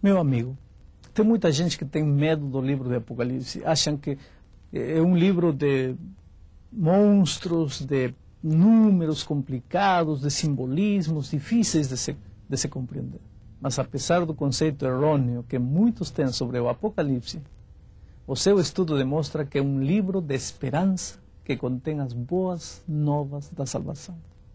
Meu amigo, tem muita gente que tem medo do livro de Apocalipse. Acham que é um livro de monstros, de números complicados, de simbolismos difíceis de se compreender. Mas apesar do conceito errôneo que muitos têm sobre o Apocalipse, o seu estudo demonstra que é um livro de esperança que contém as boas novas da salvação.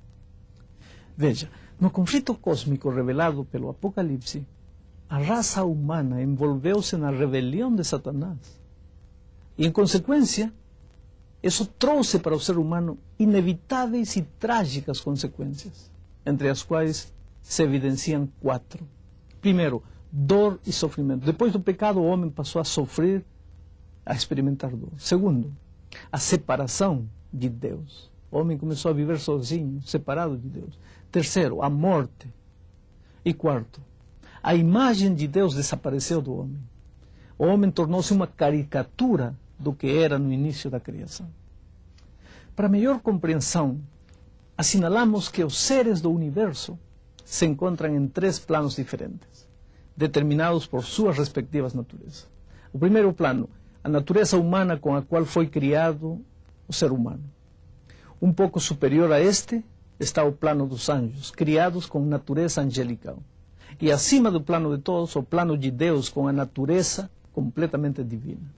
Veja, no conflito cósmico revelado pelo Apocalipse, a raça humana envolveu-se na rebelião de Satanás. E, em consequência, isso trouxe para o ser humano inevitáveis e trágicas consequências, entre as quais se evidenciam 4. Primeiro, dor e sofrimento. Depois do pecado, o homem passou a sofrer, a experimentar dor. Segundo, a separação de Deus. O homem começou a viver sozinho, separado de Deus. Terceiro, a morte. E quarto, a imagem de Deus desapareceu do homem. O homem tornou-se uma caricatura do que era no início da criação. Para melhor compreensão, assinalamos que os seres do universo se encontram em 3 planos diferentes, determinados por suas respectivas naturezas. O primeiro plano, a natureza humana com a qual foi criado o ser humano. Um pouco superior a este está o plano dos anjos, criados com natureza angelical. E acima do plano de todos, o plano de Deus com a natureza completamente divina.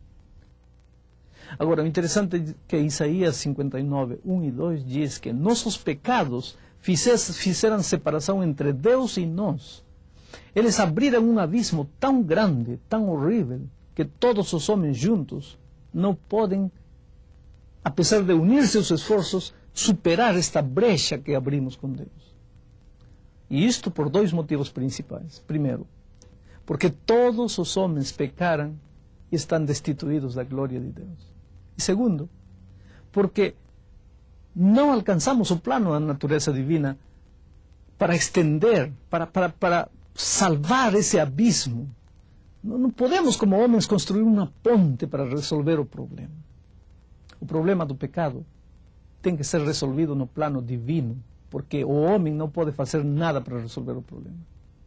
Agora, o interessante é que Isaías 59, 1 e 2 diz que nossos pecados fizeram separação entre Deus e nós. Eles abriram um abismo tão grande, tão horrível, que todos os homens juntos não podem, apesar de unir seus esforços, superar esta brecha que abrimos com Deus. E isto por 2 motivos principais. Primeiro, porque todos os homens pecaram e estão destituídos da glória de Deus. E segundo, porque não alcançamos o plano da natureza divina para estender, para salvar esse abismo. Não podemos, como homens, construir uma ponte para resolver o problema. O problema do pecado tem que ser resolvido no plano divino, porque o homem não pode fazer nada para resolver o problema.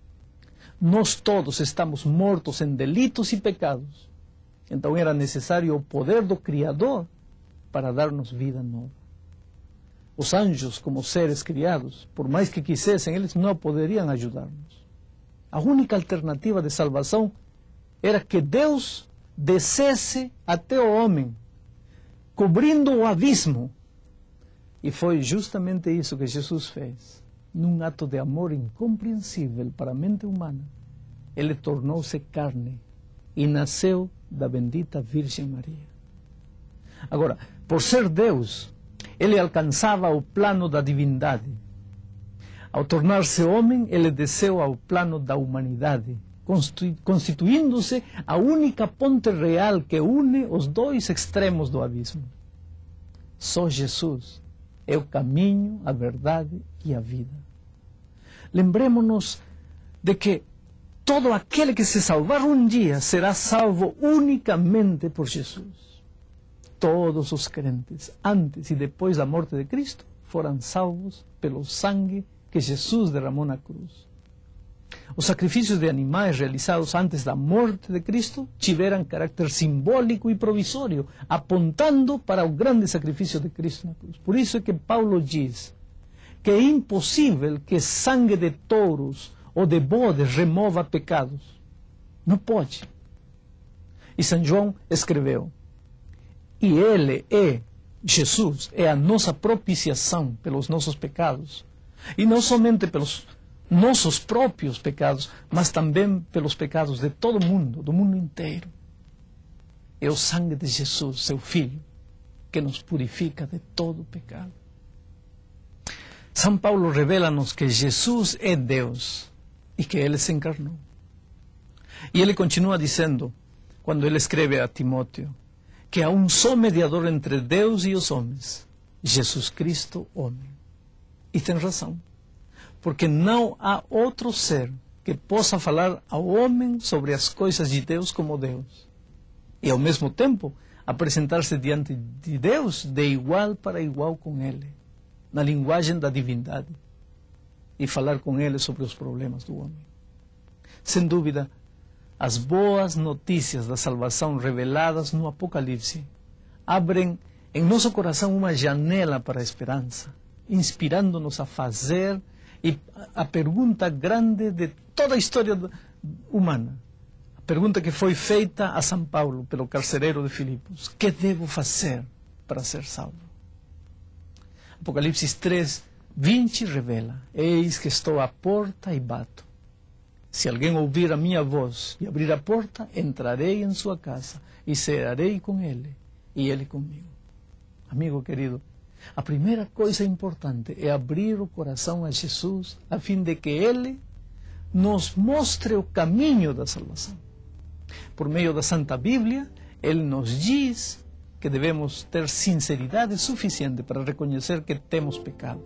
Nós todos estamos mortos em delitos e pecados. Então era necessário o poder do Criador para dar-nos vida nova. Os anjos, como seres criados, por mais que quisessem, eles não poderiam ajudar-nos. A única alternativa de salvação era que Deus descesse até o homem, cobrindo o abismo. E foi justamente isso que Jesus fez. Num ato de amor incompreensível para a mente humana, ele tornou-se carne e nasceu da bendita Virgem Maria. Agora, por ser Deus, ele alcançava o plano da divindade. Ao tornar-se homem, ele desceu ao plano da humanidade, constituindo-se a única ponte real que une os 2 extremos do abismo. Só Jesus é o caminho, a verdade e a vida. Lembremos-nos de que todo aquele que se salvar um dia será salvo unicamente por Jesus. Todos os crentes, antes e depois da morte de Cristo, foram salvos pelo sangue que Jesus derramou na cruz. Os sacrifícios de animais realizados antes da morte de Cristo tiveram caráter simbólico e provisório, apontando para o grande sacrifício de Cristo na cruz. Por isso é que Paulo diz que é impossível que sangue de touros ou de bodes remova pecados. Não pode. E São João escreveu: e ele Jesus, é a nossa propiciação pelos nossos pecados. E não somente pelos nossos próprios pecados, mas também pelos pecados de todo mundo, do mundo inteiro. É o sangue de Jesus, seu Filho, que nos purifica de todo pecado. São Paulo revela-nos que Jesus é Deus e que Ele se encarnou. E ele continua dizendo, quando ele escreve a Timóteo, que há um só mediador entre Deus e os homens, Jesus Cristo, homem. E tem razão, porque não há outro ser que possa falar ao homem sobre as coisas de Deus como Deus. E ao mesmo tempo, apresentar-se diante de Deus de igual para igual com Ele, na linguagem da divindade, e falar com Ele sobre os problemas do homem. Sem dúvida, as boas notícias da salvação reveladas no Apocalipse abrem em nosso coração uma janela para a esperança, inspirando-nos a fazer a pergunta grande de toda a história humana. A pergunta que foi feita a São Paulo pelo carcereiro de Filipos: que devo fazer para ser salvo? Apocalipse 3:20 revela: eis que estou à porta e bato. Se alguém ouvir a minha voz e abrir a porta, entrarei em sua casa e cearei com ele e ele comigo. Amigo querido, a primeira coisa importante é abrir o coração a Jesus, a fim de que Ele nos mostre o caminho da salvação. Por meio da Santa Bíblia, Ele nos diz que devemos ter sinceridade suficiente para reconhecer que temos pecado.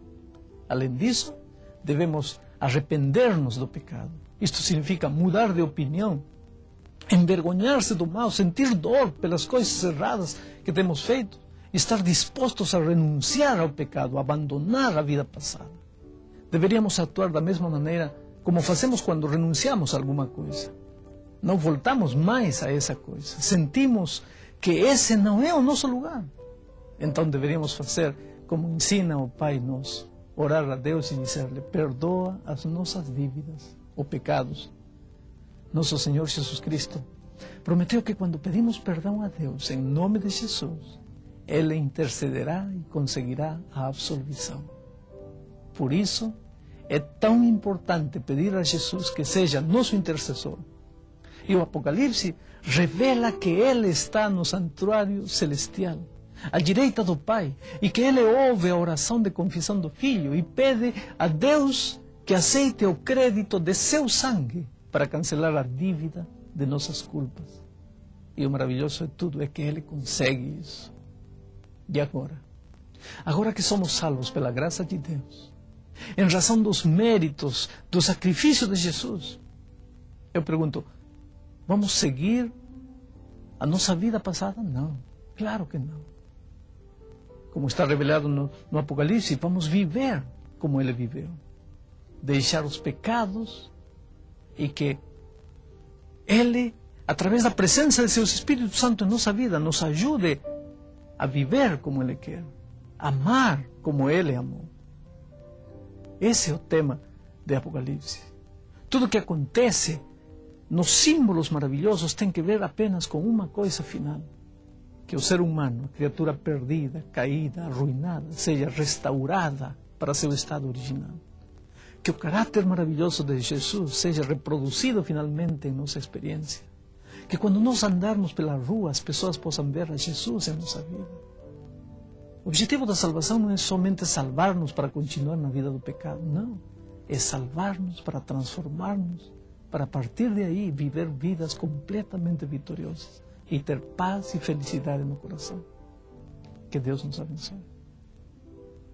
Além disso, devemos arrepender-nos do pecado. Isto significa mudar de opinião, envergonhar-se do mal, sentir dor pelas coisas erradas que temos feito, estar dispostos a renunciar ao pecado, a abandonar a vida passada. Deveríamos atuar da mesma maneira como fazemos quando renunciamos a alguma coisa. Não voltamos mais a essa coisa. Sentimos que esse não é o nosso lugar. Então deveríamos fazer como ensina o Pai Nosso: orar a Deus e dizer-lhe: perdoa as nossas dívidas ou pecados. Nosso Senhor Jesus Cristo prometeu que quando pedimos perdão a Deus em nome de Jesus, Ele intercederá e conseguirá a absolvição. Por isso, é tão importante pedir a Jesus que seja nosso intercessor. E o Apocalipse revela que Ele está no santuário celestial, à direita do Pai, e que Ele ouve a oração de confissão do Filho e pede a Deus que aceite o crédito de seu sangue para cancelar a dívida de nossas culpas. E o maravilhoso de tudo é que Ele consegue isso. E agora que somos salvos pela graça de Deus, em razão dos méritos, do sacrifício de Jesus, eu pergunto: vamos seguir a nossa vida passada? Não, claro que não. Como está revelado no Apocalipse, vamos viver como Ele viveu. Deixar os pecados e que Ele, através da presença de seu Espírito Santo em nossa vida, nos ajude a viver como Ele quer, amar como Ele amou. Esse é o tema de Apocalipse. Tudo que acontece nos símbolos maravilhosos tem que ver apenas com uma coisa final: que o ser humano, a criatura perdida, caída, arruinada, seja restaurada para seu estado original. Que o caráter maravilhoso de Jesus seja reproduzido finalmente em nossa experiência. Que quando nós andarmos pela rua, as pessoas possam ver a Jesus em nossa vida. O objetivo da salvação não é somente salvar-nos para continuar na vida do pecado, não. É salvar-nos para transformar-nos, para a partir de aí viver vidas completamente vitoriosas e ter paz e felicidade no coração. Que Deus nos abençoe.